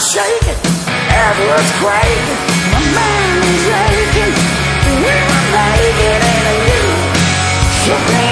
shaking, earth's quaking, my mind is aching. We were making it, and you shook me